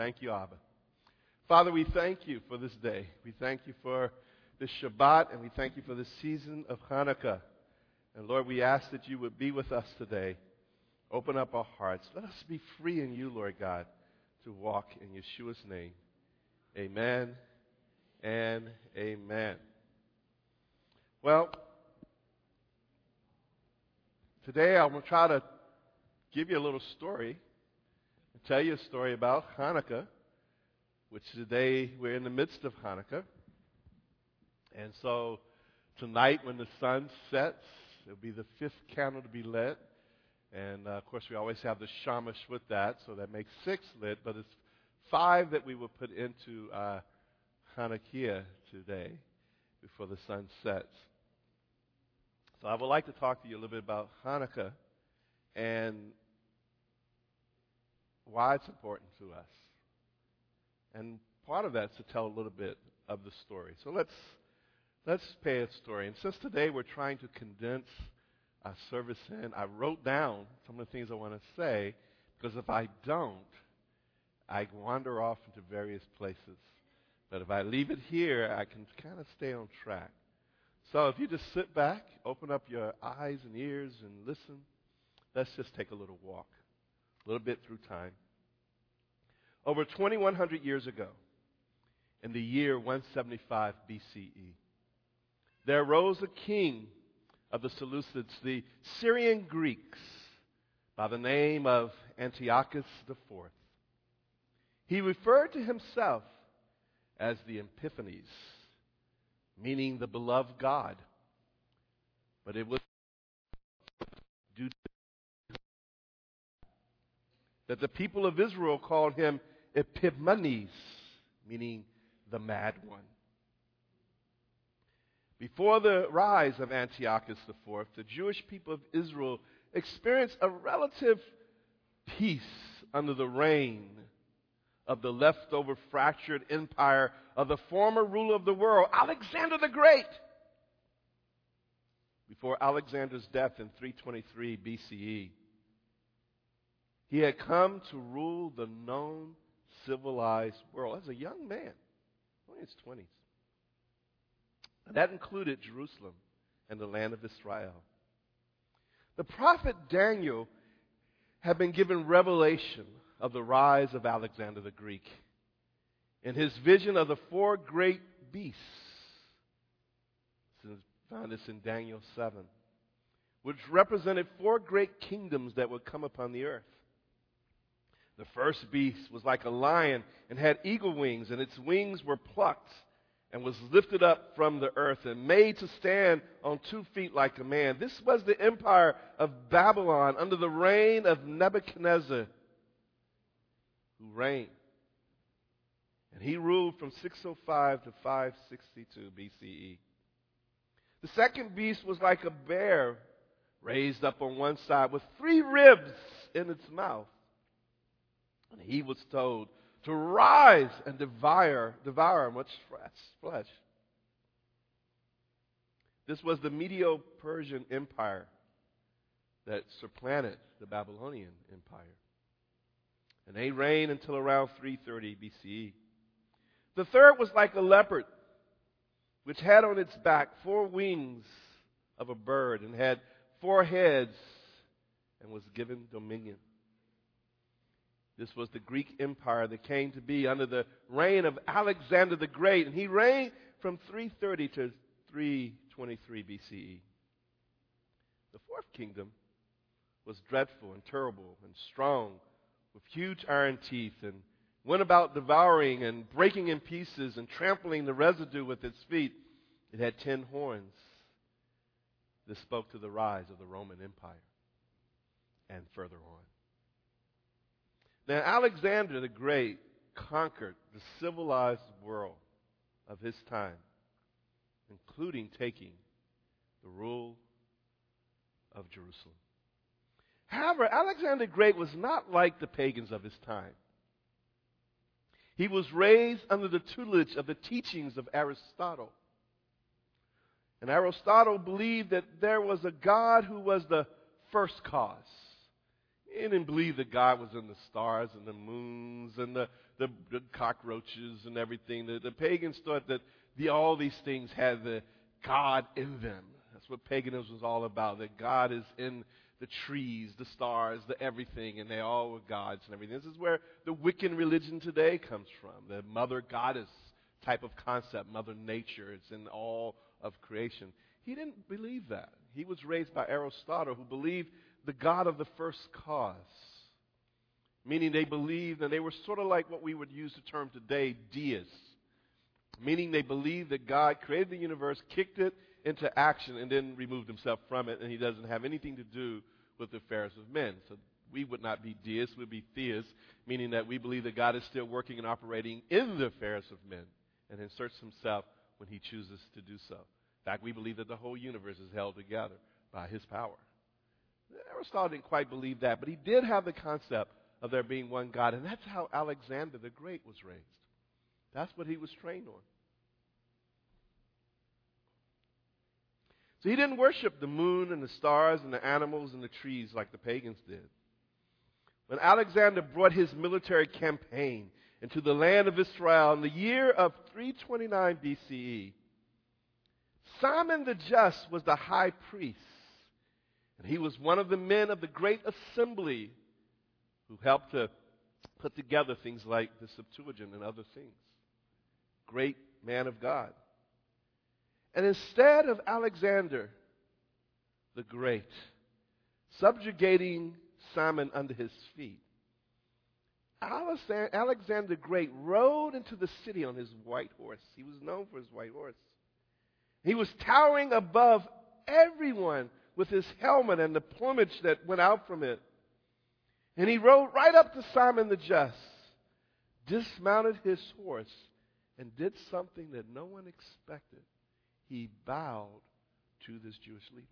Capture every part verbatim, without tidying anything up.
Thank you, Abba. Father, we thank you for this day. We thank you for this Shabbat, and we thank you for this season of Hanukkah. And Lord, we ask that you would be with us today. Open up our hearts. Let us be free in you, Lord God, to walk in Yeshua's name. Amen and amen. Well, today I'm going to try to give you a little story and tell you a story about Hanukkah, which today we're in the midst of Hanukkah. And so tonight when the sun sets, it'll be the fifth candle to be lit. And, uh, of course, we always have the shamash with that, so that makes six lit. But it's five that we will put into uh, Hanukkah today before the sun sets. So I would like to talk to you a little bit about Hanukkah and why it's important to us. And part of that is to tell a little bit of the story. So let's let's pay a story. And since today we're trying to condense our service in, I wrote down some of the things I want to say, because if I don't, I wander off into various places. But if I leave it here, I can kind of stay on track. So if you just sit back, open up your eyes and ears and listen, let's just take a little walk, a little bit through time. Over twenty-one hundred years ago, in the year one seventy-five B C E, there arose a king of the Seleucids, the Syrian Greeks, by the name of Antiochus the Fourth. He referred to himself as the Epiphanes, meaning the beloved God. But it was due to that the people of Israel called him Epiphanes, meaning the mad one. Before the rise of Antiochus the Fourth, the Jewish people of Israel experienced a relative peace under the reign of the leftover fractured empire of the former ruler of the world, Alexander the Great. Before Alexander's death in three twenty-three B C E, he had come to rule the known civilized world as a young man, only in his twenties. That included Jerusalem and the land of Israel. The prophet Daniel had been given revelation of the rise of Alexander the Greek in his vision of the four great beasts. We found this in Daniel seven, which represented four great kingdoms that would come upon the earth. The first beast was like a lion and had eagle wings, and its wings were plucked and was lifted up from the earth and made to stand on two feet like a man. This was the empire of Babylon under the reign of Nebuchadnezzar, who reigned. And he ruled from six oh five to five sixty-two B C E. The second beast was like a bear raised up on one side with three ribs in its mouth. And he was told to rise and devour, devour much flesh. This was the Medo-Persian Empire that supplanted the Babylonian Empire. And they reigned until around three thirty B C E. The third was like a leopard, which had on its back four wings of a bird and had four heads and was given dominion. This was the Greek Empire that came to be under the reign of Alexander the Great, and he reigned from three thirty to three twenty-three B C E. The fourth kingdom was dreadful and terrible and strong, with huge iron teeth, and went about devouring and breaking in pieces and trampling the residue with its feet. It had ten horns. This spoke to the rise of the Roman Empire and further on. Now, Alexander the Great conquered the civilized world of his time, including taking the rule of Jerusalem. However, Alexander the Great was not like the pagans of his time. He was raised under the tutelage of the teachings of Aristotle. And Aristotle believed that there was a God who was the first cause. He didn't believe that God was in the stars and the moons and the, the, the cockroaches and everything. The, the pagans thought that the, all these things had the God in them. That's what paganism was all about, that God is in the trees, the stars, the everything, and they all were gods and everything. This is where the Wiccan religion today comes from, the mother goddess type of concept, Mother Nature. It's in all of creation. He didn't believe that. He was raised by Aristotle, who believed the God of the first cause, meaning they believed, and they were sort of like what we would use the term today, deists, meaning they believed that God created the universe, kicked it into action, and then removed himself from it, and he doesn't have anything to do with the affairs of men. So we would not be deists, we would be theists, meaning that we believe that God is still working and operating in the affairs of men and inserts himself when he chooses to do so. In fact, we believe that the whole universe is held together by his power. Aristotle didn't quite believe that, but he did have the concept of there being one God, and that's how Alexander the Great was raised. That's what he was trained on. So he didn't worship the moon and the stars and the animals and the trees like the pagans did. When Alexander brought his military campaign into the land of Israel in the year of three twenty-nine B C E, Simon the Just was the high priest, and he was one of the men of the great assembly who helped to put together things like the Septuagint and other things. Great man of God. And instead of Alexander the Great subjugating Simon under his feet, Alexander the Great rode into the city on his white horse. He was known for his white horse. He was towering above everyone with his helmet and the plumage that went out from it. And he rode right up to Simon the Just, dismounted his horse, and did something that no one expected. He bowed to this Jewish leader.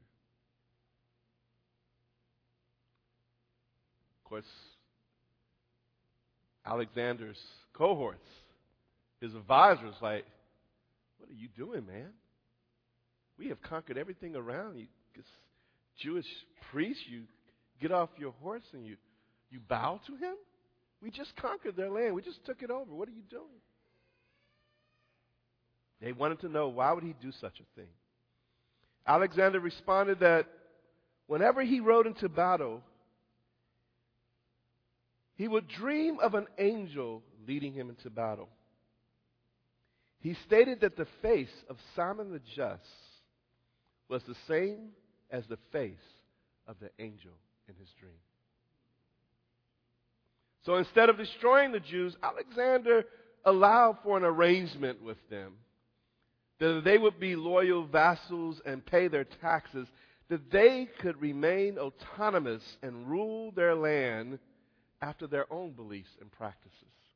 Of course, Alexander's cohorts, his advisors, like, what are you doing, man? We have conquered everything around you. This Jewish priest, you get off your horse and you, you bow to him? We just conquered their land. We just took it over. What are you doing? They wanted to know, why would he do such a thing? Alexander responded that whenever he rode into battle, he would dream of an angel leading him into battle. He stated that the face of Simon the Just was the same as the face of the angel in his dream. So instead of destroying the Jews, Alexander allowed for an arrangement with them, that they would be loyal vassals and pay their taxes, that they could remain autonomous and rule their land after their own beliefs and practices.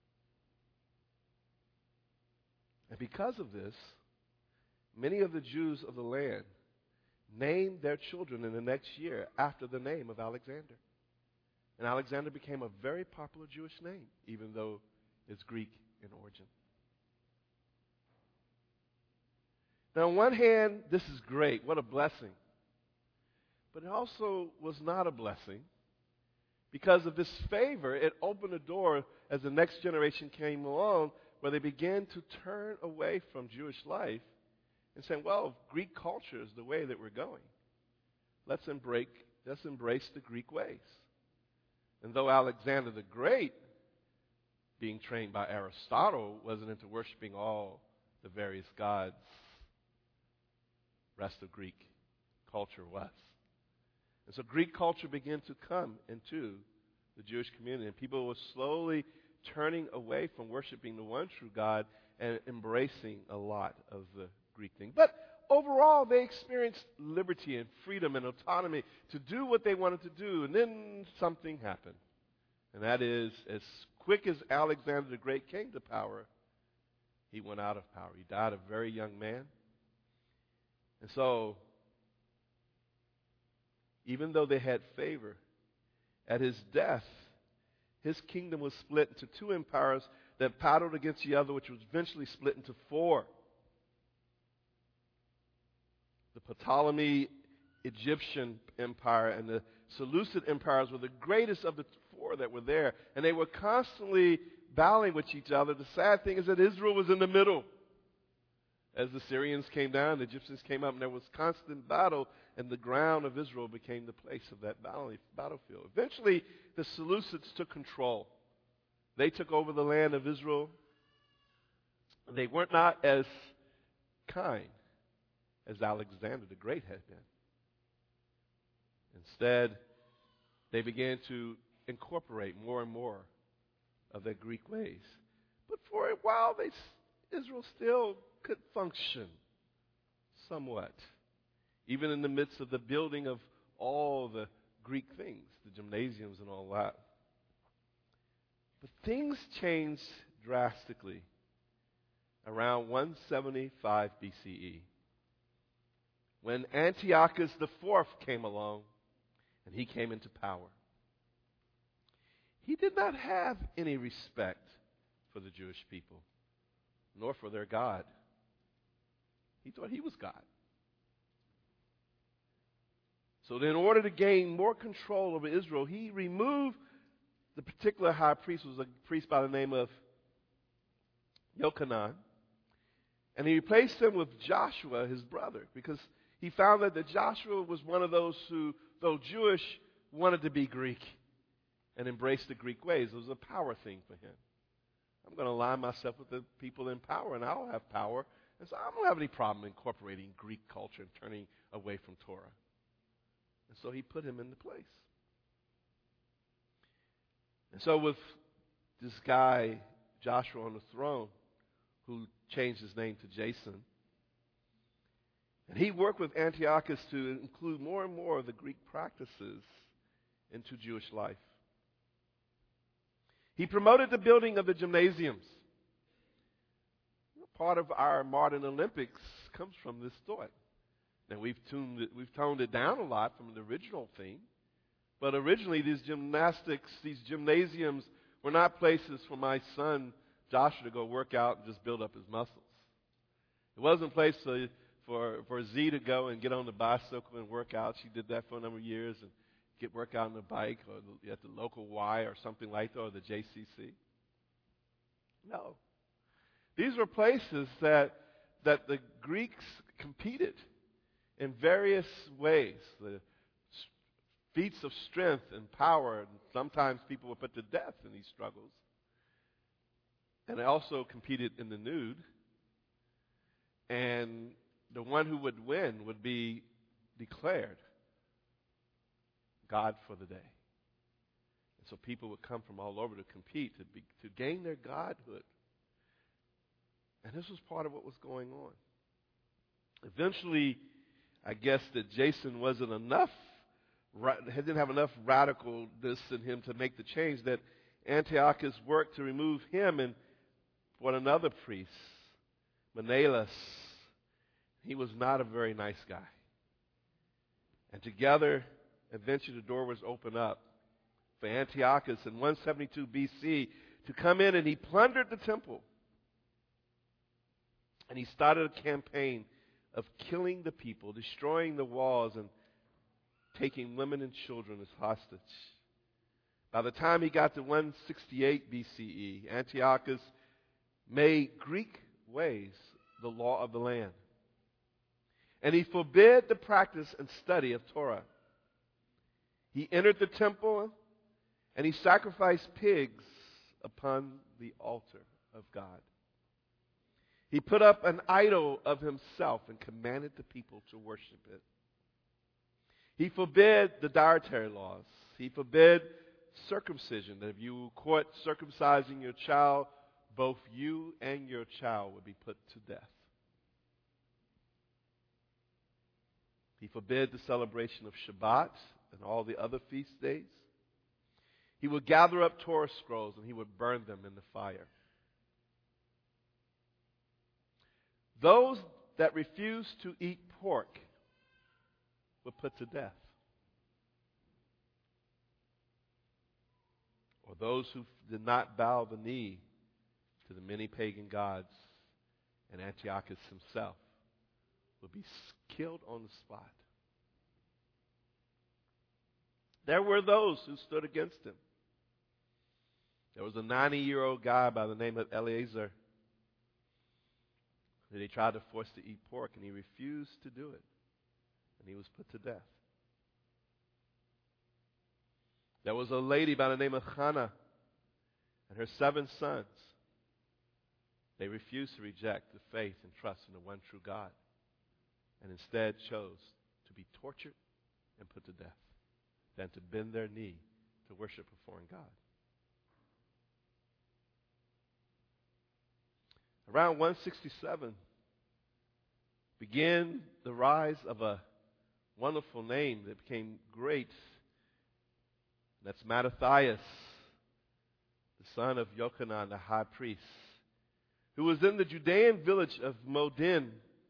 And because of this, many of the Jews of the land named their children in the next year after the name of Alexander. And Alexander became a very popular Jewish name, even though it's Greek in origin. Now, on one hand, this is great. What a blessing. But it also was not a blessing. Because of this favor, it opened a door as the next generation came along where they began to turn away from Jewish life and saying, well, Greek culture is the way that we're going. Let's embrace, let's embrace the Greek ways. And though Alexander the Great, being trained by Aristotle, wasn't into worshiping all the various gods, rest of Greek culture was. And so Greek culture began to come into the Jewish community, and people were slowly turning away from worshiping the one true God and embracing a lot of the Greek thing. But overall, they experienced liberty and freedom and autonomy to do what they wanted to do. And then something happened. And that is, as quick as Alexander the Great came to power, he went out of power. He died a very young man. And so, even though they had favor, at his death, his kingdom was split into two empires that battled against the other, which was eventually split into four. The Ptolemy Egyptian Empire and the Seleucid empires were the greatest of the four that were there. And they were constantly battling with each other. The sad thing is that Israel was in the middle. As the Syrians came down, the Egyptians came up, and there was constant battle, and the ground of Israel became the place of that battle, battlefield. Eventually, the Seleucids took control. They took over the land of Israel. They were not as kind as Alexander the Great had been. Instead, they began to incorporate more and more of their Greek ways. But for a while, they, Israel still could function somewhat, even in the midst of the building of all the Greek things, the gymnasiums and all that. But things changed drastically around one seventy-five B C E, when Antiochus the Fourth came along and he came into power. He did not have any respect for the Jewish people, nor for their God. He thought he was God. So in order to gain more control over Israel, he removed the particular high priest, was a priest by the name of Yochanan, and he replaced him with Joshua, his brother, because he found that, that Joshua was one of those who, though Jewish, wanted to be Greek and embrace the Greek ways. It was a power thing for him. I'm going to align myself with the people in power, and I'll have power. And so I don't have any problem incorporating Greek culture and turning away from Torah. And so he put him into place. And so with this guy, Joshua, on the throne, who changed his name to Jason, and he worked with Antiochus to include more and more of the Greek practices into Jewish life. He promoted the building of the gymnasiums. Part of our modern Olympics comes from this thought. Now, we've tuned it, we've toned it down a lot from the original theme, but originally these gymnastics, these gymnasiums were not places for my son Joshua to go work out and just build up his muscles. It wasn't a place for, for, for Z to go and get on the bicycle and work out. She did that for a number of years and get work out on the bike or the, at the local Y or something like that, or the J C C. No. These were places that that the Greeks competed in various ways. The feats of strength and power, and sometimes people were put to death in these struggles. And they also competed in the nude. And the one who would win would be declared God for the day. And so people would come from all over to compete, to, be, to gain their godhood. And this was part of what was going on. Eventually, I guess that Jason wasn't enough, didn't have enough radicalness in him to make the change, that Antiochus worked to remove him and brought another priest, Menelaus. He was not a very nice guy. And together, eventually the door was opened up for Antiochus in one seventy-two B C to come in, and he plundered the temple. And he started a campaign of killing the people, destroying the walls, and taking women and children as hostage. By the time he got to one sixty-eight B C E, Antiochus made Greek ways the law of the land. And he forbid the practice and study of Torah. He entered the temple and he sacrificed pigs upon the altar of God. He put up an idol of himself and commanded the people to worship it. He forbid the dietary laws. He forbid circumcision, that if you were caught circumcising your child, both you and your child would be put to death. He forbid the celebration of Shabbat and all the other feast days. He would gather up Torah scrolls and he would burn them in the fire. Those that refused to eat pork were put to death. Or those who did not bow the knee to the many pagan gods, and Antiochus himself would be killed on the spot. There were those who stood against him. There was a ninety-year-old guy by the name of Eleazar that he tried to force to eat pork, and he refused to do it. And he was put to death. There was a lady by the name of Hannah and her seven sons. They refused to reject the faith and trust in the one true God, and instead chose to be tortured and put to death than to bend their knee to worship a foreign God. Around one sixty-seven began the rise of a wonderful name that became great. That's Mattathias, the son of Yochanan, the high priest, who was in the Judean village of Modin.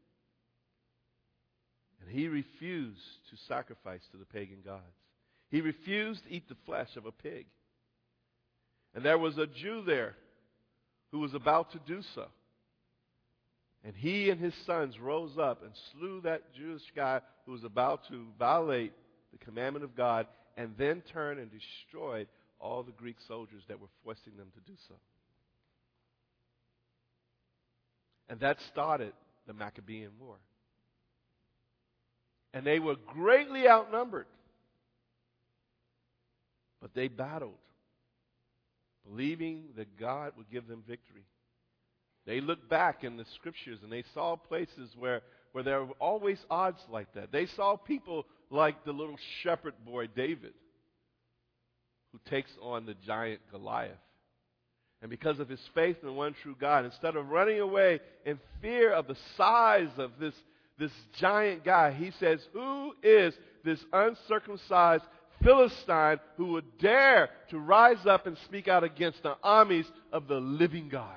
And he refused to sacrifice to the pagan gods. He refused to eat the flesh of a pig. And there was a Jew there who was about to do so. And he and his sons rose up and slew that Jewish guy who was about to violate the commandment of God, and then turned and destroyed all the Greek soldiers that were forcing them to do so. And that started the Maccabean War. And they were greatly outnumbered. But they battled, believing that God would give them victory. They looked back in the scriptures and they saw places where, where there were always odds like that. They saw people like the little shepherd boy David, who takes on the giant Goliath. And because of his faith in the one true God, instead of running away in fear of the size of this, this giant guy, he says, "Who is this uncircumcised Philistine who would dare to rise up and speak out against the armies of the living God?"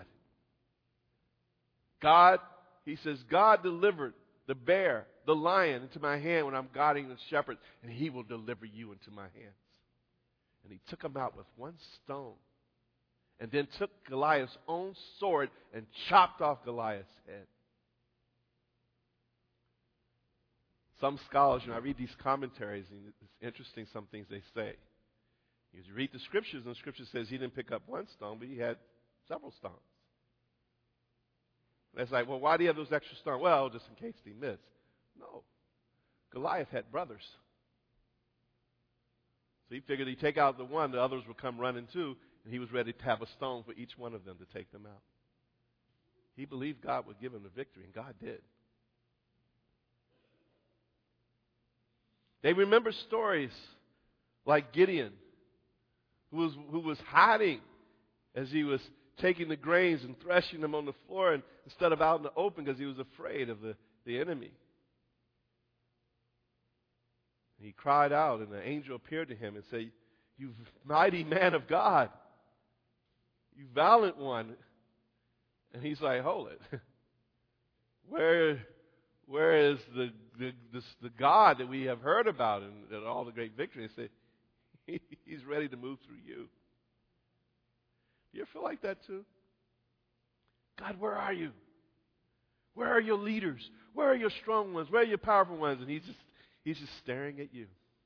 God, he says, God delivered the bear, the lion into my hand when I'm guarding the shepherd, and he will deliver you into my hands. And he took him out with one stone, and then took Goliath's own sword and chopped off Goliath's head. Some scholars, you know, I read these commentaries, and it's interesting some things they say. You read the scriptures, and the scripture says he didn't pick up one stone, but he had several stones. And it's like, well, why do you have those extra stones? Well, just in case he missed. No. Goliath had brothers. So he figured he'd take out the one, the others would come running too, and he was ready to have a stone for each one of them to take them out. He believed God would give him the victory, and God did. They remember stories like Gideon, who was, who was hiding as he was taking the grains and threshing them on the floor and instead of out in the open because he was afraid of the, the enemy. And he cried out, and the angel appeared to him and said, "You mighty man of God, you valiant one." And he's like, "Hold it. Where, where is the the, the the God that we have heard about and, and all the great victory?" He said, he, "He's ready to move through you." You ever feel like that too? God, where are you? Where are your leaders? Where are your strong ones? Where are your powerful ones? And he's just he's just staring at you.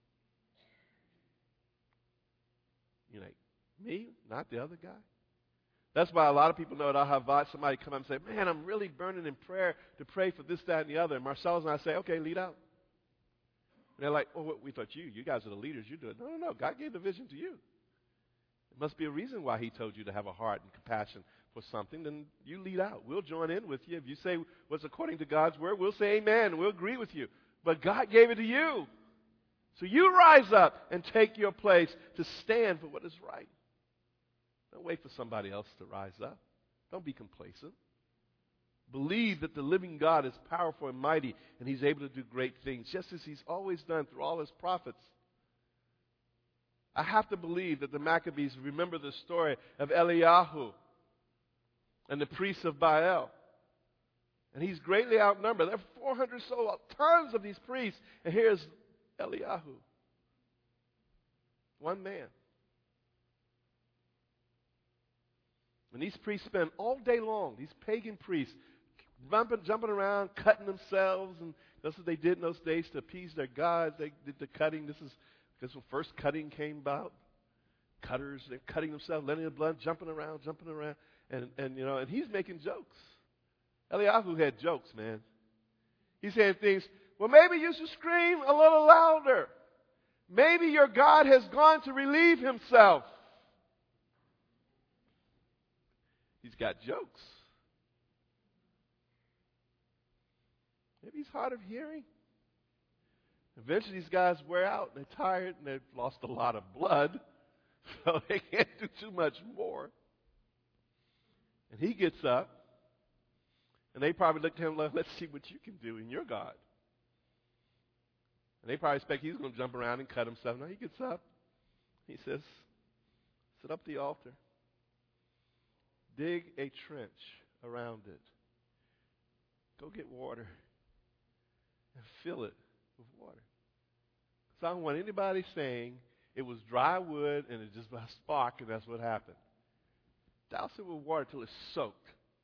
You're like, me? Not the other guy? That's why a lot of people know that I'll have somebody come up and say, "Man, I'm really burning in prayer to pray for this, that, and the other." And Marcellus and I say, "Okay, lead out." And they're like, "Oh, we thought you. You guys are the leaders. You do it." No, no, no. God gave the vision to you. There must be a reason why he told you to have a heart and compassion for something. Then you lead out. We'll join in with you. If you say what's according to God's word, we'll say amen. We'll agree with you. But God gave it to you. So you rise up and take your place to stand for what is right. Don't wait for somebody else to rise up. Don't be complacent. Believe that the living God is powerful and mighty, and he's able to do great things, just as he's always done through all his prophets. I have to believe that the Maccabees remember the story of Eliyahu and the priests of Baal. And he's greatly outnumbered. There are four hundred so tons of these priests, and here's Eliyahu. One man. And these priests spend all day long, these pagan priests, jumping, jumping around, cutting themselves, and that's what they did in those days to appease their gods. They did the cutting. This is Because when first cutting came about, cutters, they're cutting themselves, letting the blood, jumping around, jumping around. And, and you know, and he's making jokes. Eliyahu had jokes, man. He said things, well, maybe you should scream a little louder. Maybe your God has gone to relieve himself. He's got jokes. Maybe he's hard of hearing. Eventually these guys wear out and they're tired and they've lost a lot of blood, so they can't do too much more. And he gets up, and they probably look at him like, let's see what you can do in your God. And they probably expect he's going to jump around and cut himself. No, he gets up. He says, set up the altar. Dig a trench around it. Go get water and fill it with water. So I don't want anybody saying it was dry wood and it just a spark and that's what happened. Douse it with water till it's soaked.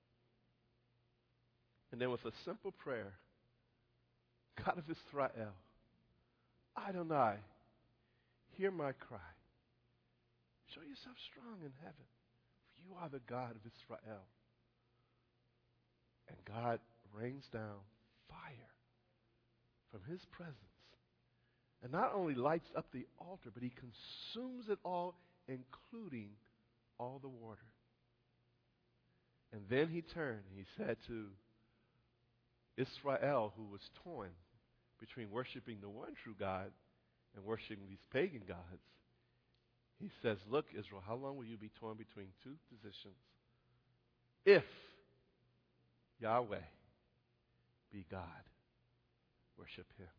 And then with a simple prayer, God of Israel, Adonai, hear my cry. Show yourself strong in heaven, for you are the God of Israel. And God rains down fire from his presence. And not only lights up the altar, but he consumes it all, including all the water. And then he turned and he said to Israel, who was torn between worshiping the one true God and worshiping these pagan gods, he says, look, Israel, how long will you be torn between two positions? If Yahweh be God, worship him.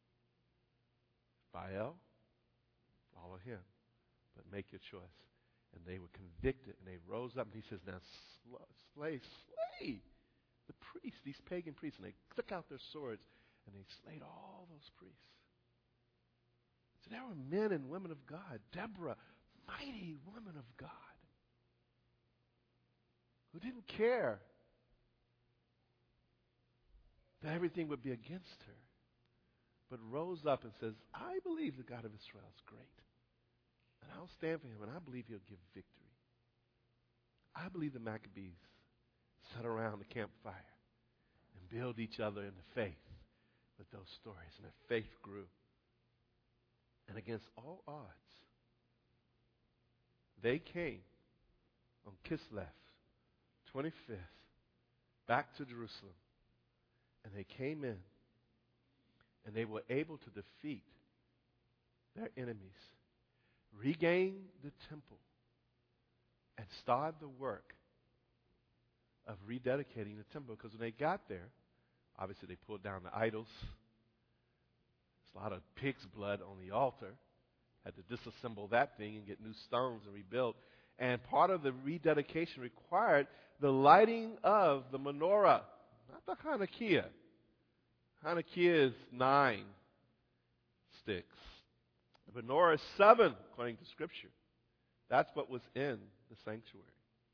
Baal, follow him, but make your choice. And they were convicted, and they rose up, and he says, now slay, slay the priests, these pagan priests. And they took out their swords, and they slayed all those priests. So there were men and women of God. Deborah, mighty woman of God, who didn't care that everything would be against her, but rose up and says, I believe the God of Israel is great. And I'll stand for him, and I believe he'll give victory. I believe the Maccabees sat around the campfire and build each other in the faith with those stories, and their faith grew. And against all odds, they came on Kislev, twenty-fifth, back to Jerusalem, and they came in, and they were able to defeat their enemies, regain the temple, and start the work of rededicating the temple. Because when they got there, obviously they pulled down the idols. There's a lot of pig's blood on the altar. Had to disassemble that thing and get new stones and rebuild. And part of the rededication required the lighting of the menorah, not the Hanukkah. Hanukkah is nine sticks. The menorah is seven, according to Scripture. That's what was in the sanctuary.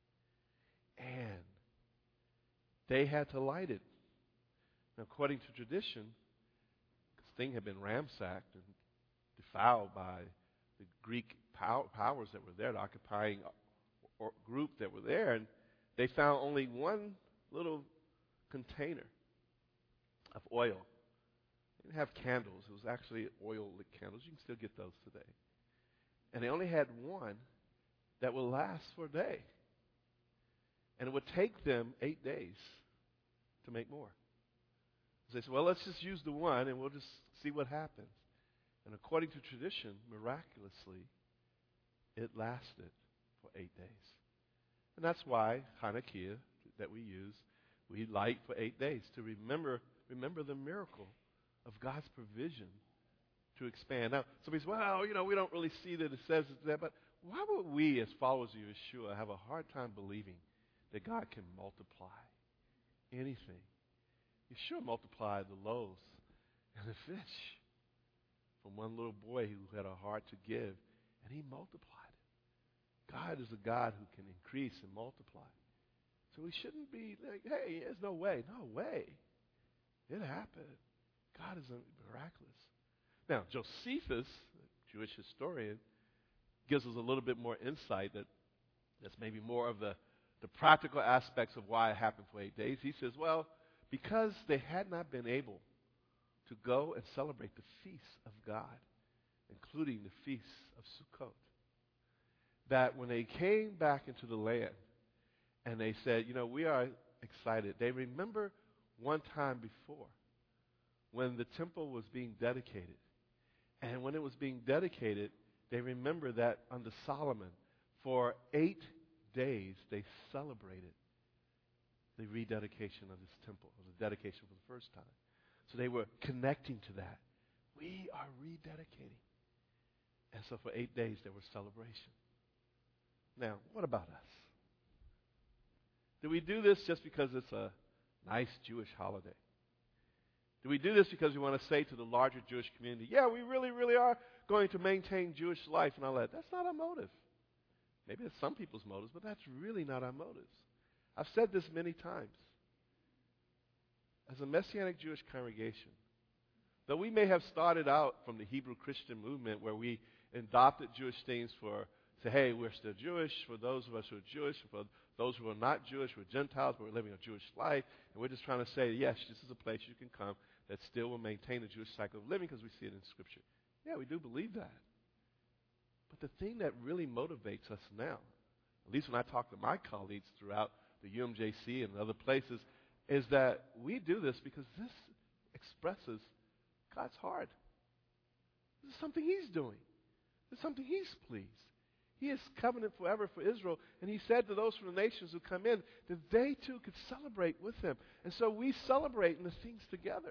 And they had to light it. Now, according to tradition, this thing had been ransacked and defiled by the Greek pow- powers that were there, the occupying or group that were there, and they found only one little container of oil. They didn't have candles. It was actually oil-lit candles. You can still get those today. And they only had one that would last for a day. And it would take them eight days to make more. So they said, well, let's just use the one and we'll just see what happens. And according to tradition, miraculously, it lasted for eight days. And that's why Hanukkah that we use, we light for eight days to remember remember the miracle of God's provision to expand. Now, somebody says, well, you know, we don't really see that it says that, but why would we as followers of Yeshua have a hard time believing that God can multiply anything? Yeshua multiplied the loaves and the fish from one little boy who had a heart to give, and he multiplied it. God is a God who can increase and multiply. So we shouldn't be like, hey, there's no way. No way. It happened. God is miraculous. Now, Josephus, Jewish historian, gives us a little bit more insight that that's maybe more of the, the practical aspects of why it happened for eight days. He says, well, because they had not been able to go and celebrate the feasts of God, including the feasts of Sukkot, that when they came back into the land and they said, you know, we are excited, they remember one time before when the temple was being dedicated. And when it was being dedicated, they remember that under Solomon, for eight days they celebrated the rededication of this temple, or the dedication for the first time. So they were connecting to that. We are rededicating. And so for eight days there was celebration. Now, what about us? Do we do this just because it's a nice Jewish holiday? Do we do this because we want to say to the larger Jewish community, yeah, we really, really are going to maintain Jewish life and all that? That's not our motive. Maybe it's some people's motives, but that's really not our motives. I've said this many times. As a Messianic Jewish congregation, though we may have started out from the Hebrew Christian movement where we adopted Jewish things for, say, hey, we're still Jewish, for those of us who are Jewish, for those who are not Jewish, we're Gentiles, but we're living a Jewish life, and we're just trying to say, yes, this is a place you can come that still will maintain the Jewish cycle of living because we see it in Scripture. Yeah, we do believe that. But the thing that really motivates us now, at least when I talk to my colleagues throughout the U M J C and other places, is that we do this because this expresses God's heart. This is something He's doing. This is something He's pleased. He is covenant forever for Israel, and He said to those from the nations who come in that they too could celebrate with Him. And so we celebrate in the things together.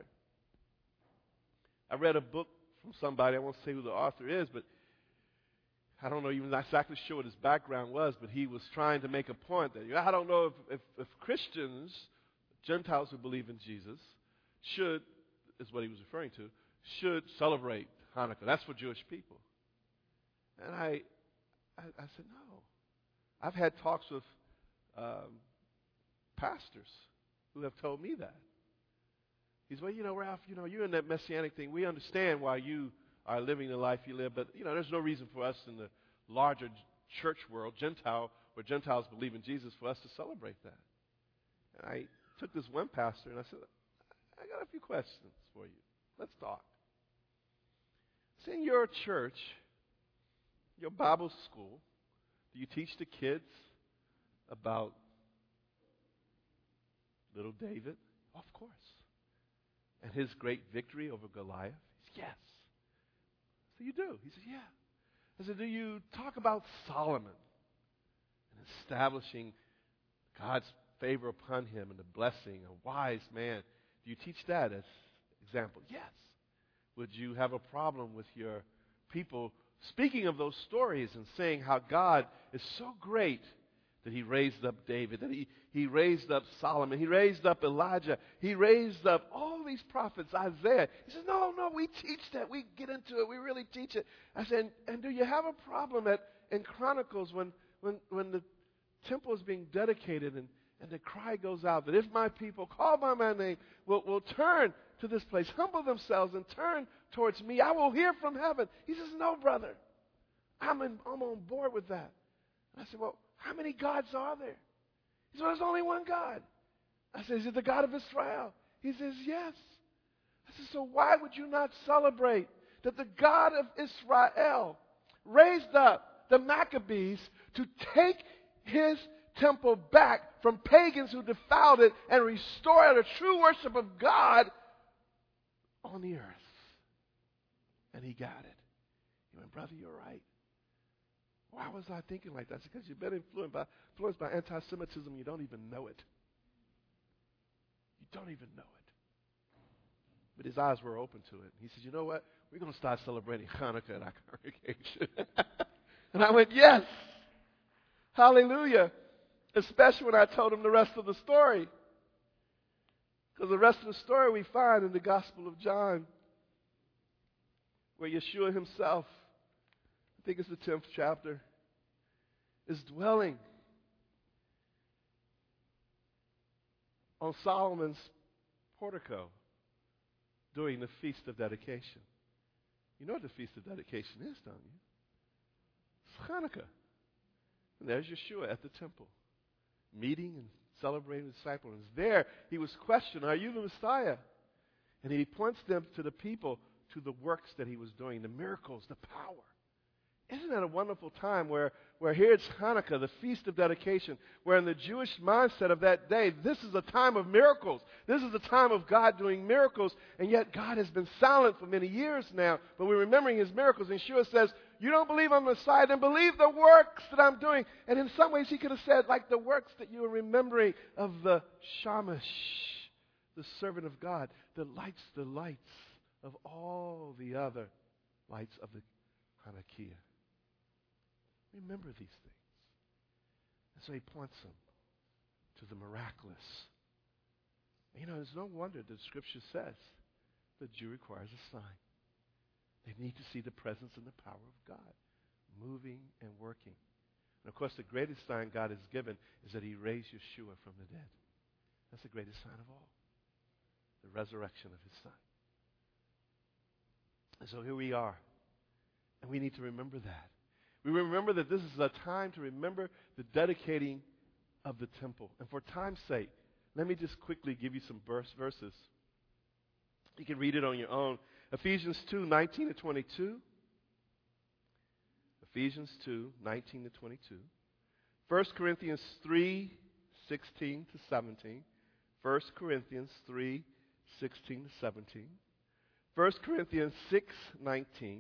I read a book from somebody, I won't say who the author is, but I don't know even exactly sure what his background was, but he was trying to make a point that, you know, I don't know if, if, if Christians, Gentiles who believe in Jesus, should, is what he was referring to, should celebrate Hanukkah. That's for Jewish people. And I, I, I said, no. I've had talks with um, pastors who have told me that. He said, well, you know, Ralph, you know, you're in that Messianic thing. We understand why you are living the life you live, but, you know, there's no reason for us in the larger church world, Gentile, where Gentiles believe in Jesus, for us to celebrate that. And I took this one pastor and I said, I got a few questions for you. Let's talk. It's in your church, your Bible school, do you teach the kids about little David? Of course. And his great victory over Goliath? He said, yes. So you do? He said, yeah. I said, do you talk about Solomon and establishing God's favor upon him and the blessing, a wise man? Do you teach that as example? Yes. Would you have a problem with your people speaking of those stories and saying how God is so great that He raised up David, that he, he raised up Solomon, He raised up Elijah, He raised up all these prophets, Isaiah? He says, no, no, we teach that. We get into it. We really teach it. I said, and, and do you have a problem that in Chronicles when, when, when the temple is being dedicated and, and the cry goes out that if my people call by my name will, will turn to this place, humble themselves and turn towards me, I will hear from heaven. He says, no, brother. I'm, in, I'm on board with that. And I said, well, how many gods are there? He said, well, there's only one God. I said, is it the God of Israel? He says, yes. I said, so why would you not celebrate that the God of Israel raised up the Maccabees to take His temple back from pagans who defiled it and restore the true worship of God on the earth? And he got it. He went, brother, you're right. Why was I thinking like that? It's because you've been influenced by, influenced by anti-Semitism. You don't even know it. You don't even know it. But his eyes were open to it. He said, you know what? We're going to start celebrating Hanukkah in our congregation. And I went, yes. Hallelujah. Especially when I told him the rest of the story. Because the rest of the story we find in the Gospel of John, where Yeshua Himself, I think it's the tenth chapter, is dwelling on Solomon's portico during the Feast of Dedication. You know what the Feast of Dedication is, don't you? It's Hanukkah. And there's Yeshua at the temple, meeting and celebrating with disciples. And there, he was questioned, are you the Messiah? And he points them to the people, to the works that he was doing, the miracles, the power. Isn't that a wonderful time where, where here it's Hanukkah, the Feast of Dedication, where in the Jewish mindset of that day, this is a time of miracles. This is a time of God doing miracles, and yet God has been silent for many years now, but we're remembering his miracles. And Yeshua says, you don't believe I'm the Messiah, then believe the works that I'm doing. And in some ways he could have said, like the works that you are remembering of the Shamash, the servant of God, that lights the lights of all the other lights of the Hanukkah. Remember these things. And so he points them to the miraculous. You know, there's no wonder the Scripture says the Jew requires a sign. They need to see the presence and the power of God moving and working. And of course, the greatest sign God has given is that he raised Yeshua from the dead. That's the greatest sign of all. The resurrection of his Son. And so here we are. And we need to remember that. We remember that this is a time to remember the dedicating of the temple. And for time's sake, let me just quickly give you some verse, verses. You can read it on your own. Ephesians two, nineteen to twenty-two. Ephesians two, nineteen to twenty-two. First Corinthians three, sixteen to seventeen. First Corinthians three, sixteen to seventeen. First Corinthians six, nineteen.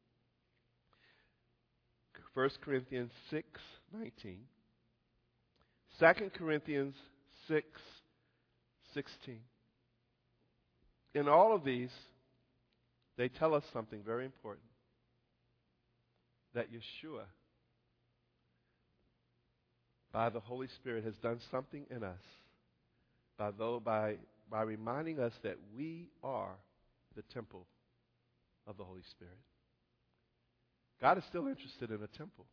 First Corinthians six, nineteen. Second Corinthians six, sixteen. In all of these, they tell us something very important. That Yeshua, by the Holy Spirit, has done something in us by, though, by, by reminding us that we are the temple of the Holy Spirit. God is still interested in a temple.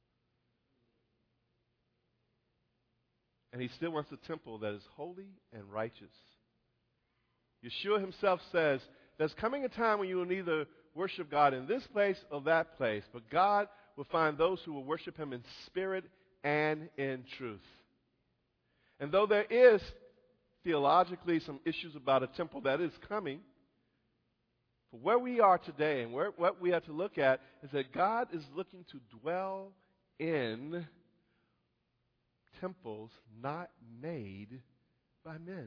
And he still wants a temple that is holy and righteous. Yeshua himself says, there's coming a time when you will neither worship God in this place or that place, but God will find those who will worship him in spirit and in truth. And though there is theologically some issues about a temple that is coming, for where we are today and where, what we have to look at is that God is looking to dwell in temples not made by men.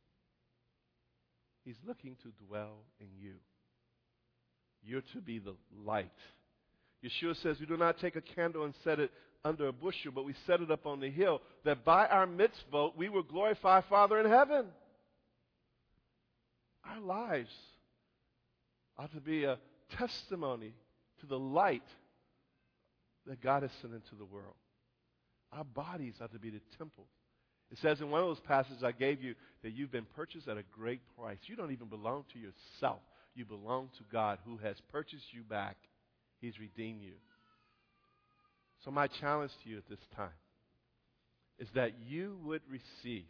He's looking to dwell in you. You're to be the light. Yeshua says we do not take a candle and set it under a bushel, but we set it up on the hill, that by our mitzvot we will glorify Father in heaven. Our lives ought to be a testimony to the light that God has sent into the world. Our bodies ought to be the temple. It says in one of those passages I gave you that you've been purchased at a great price. You don't even belong to yourself. You belong to God who has purchased you back. He's redeemed you. So my challenge to you at this time is that you would receive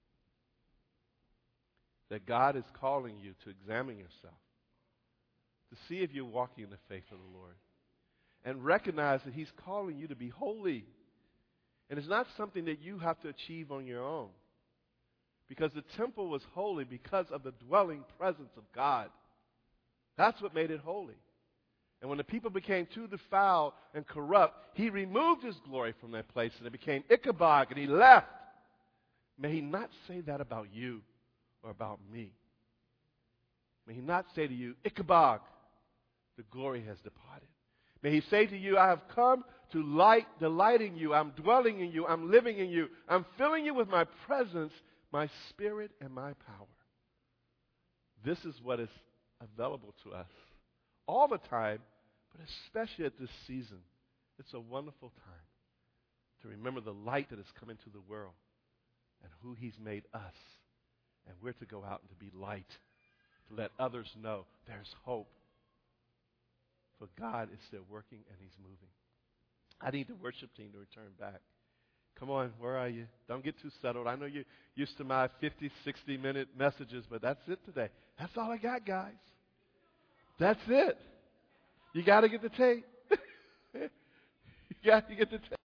that God is calling you to examine yourself, to see if you're walking in the faith of the Lord, and recognize that he's calling you to be holy. And it's not something that you have to achieve on your own. Because the temple was holy because of the dwelling presence of God. That's what made it holy. And when the people became too defiled and corrupt, he removed his glory from that place and it became Ichabod and he left. May he not say that about you or about me. May he not say to you, Ichabod, the glory has departed. May he say to you, I have come to light, delight in you. I'm dwelling in you. I'm living in you. I'm filling you with my presence, my spirit, and my power. This is what is available to us all the time, but especially at this season. It's a wonderful time to remember the light that has come into the world and who he's made us. And we're to go out and to be light, to let others know there's hope. For God is still working and he's moving. I need the worship team to return back. Come on, where are you? Don't get too settled. I know you're used to my fifty, sixty minute messages, but that's it today. That's all I got, guys. That's it. You got to get the tape. you got to get the tape.